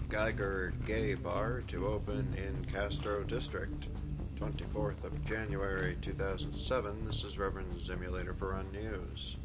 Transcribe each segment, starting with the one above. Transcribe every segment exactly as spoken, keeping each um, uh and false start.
Geiger Gay Bar to open in Castro District. twenty-fourth of January two thousand seven. This is Reverend Zimulator for Run News.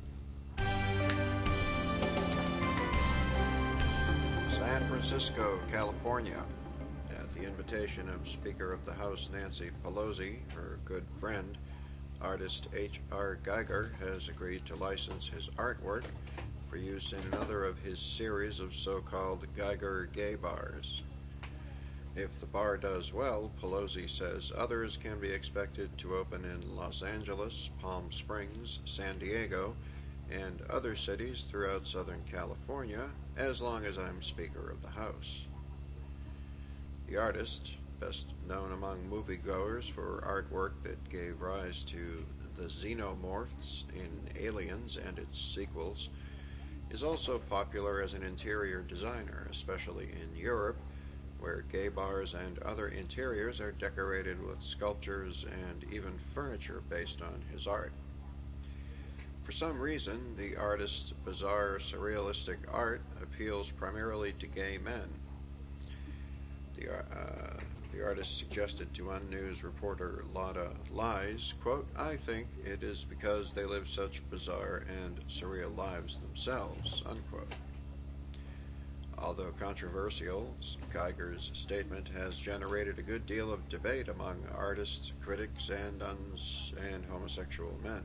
San Francisco, California. At the invitation of Speaker of the House Nancy Pelosi, her good friend, artist H R Geiger has agreed to license his artwork for use in another of his series of so-called Geiger Gay Bars. If the bar does well, Pelosi says others can be expected to open in Los Angeles, Palm Springs, San Diego, and other cities throughout Southern California, as long as I'm Speaker of the House. The artist, best known among moviegoers for artwork that gave rise to the xenomorphs in Aliens and its sequels, is also popular as an interior designer, especially in Europe, where gay bars and other interiors are decorated with sculptures and even furniture based on his art. For some reason, the artist's bizarre surrealistic art appeals primarily to gay men. The, uh, the artist suggested to Unnews reporter Lotta Lies, quote, "I think it is because they live such bizarre and surreal lives themselves," unquote. Although controversial, Geiger's statement has generated a good deal of debate among artists, critics, and, uns- and homosexual men.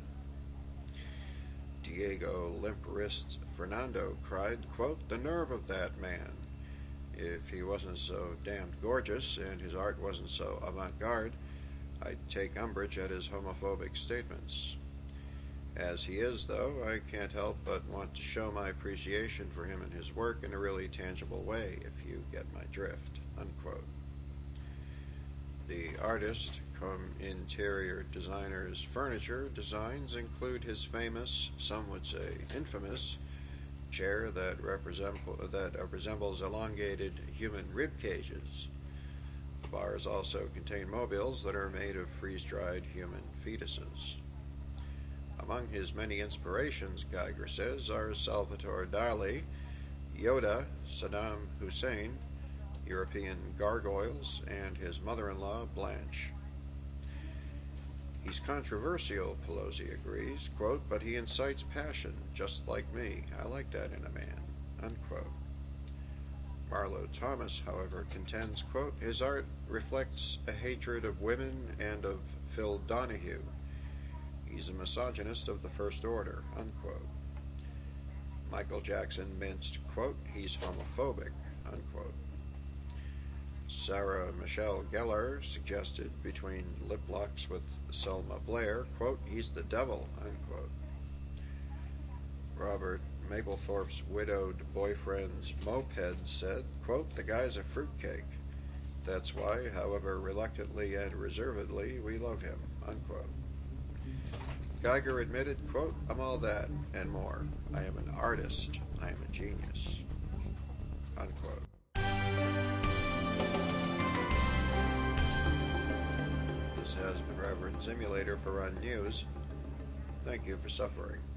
Diego Limp Wrist Fernando cried, quote, "The nerve of that man. If he wasn't so damned gorgeous and his art wasn't so avant-garde, I'd take umbrage at his homophobic statements. As he is, though, I can't help but want to show my appreciation for him and his work in a really tangible way, if you get my drift," unquote. The artist, cum interior designer's furniture designs include his famous, some would say infamous, chair that, resemble, that resembles elongated human rib cages. The bars also contain mobiles that are made of freeze-dried human fetuses. Among his many inspirations, Geiger says, are Salvatore Dali, Yoda, Saddam Hussein, European gargoyles, and his mother-in-law, Blanche. He's controversial, Pelosi agrees, quote, "but he incites passion, just like me. I like that in a man," unquote. Marlo Thomas, however, contends, quote, "his art reflects a hatred of women and of Phil Donahue. He's a misogynist of the first order," unquote. Michael Jackson minced, quote, "he's homophobic," unquote. Sarah Michelle Gellar suggested between lip locks with Selma Blair, quote, "he's the devil," unquote. Robert Mapplethorpe's widowed boyfriend's moped said, quote, "the guy's a fruitcake. That's why, however reluctantly and reservedly, we love him," unquote. Geiger admitted, quote, "I'm all that and more. I am an artist. I am a genius," unquote. This has been Reverend Zimulator for Run News. Thank you for suffering.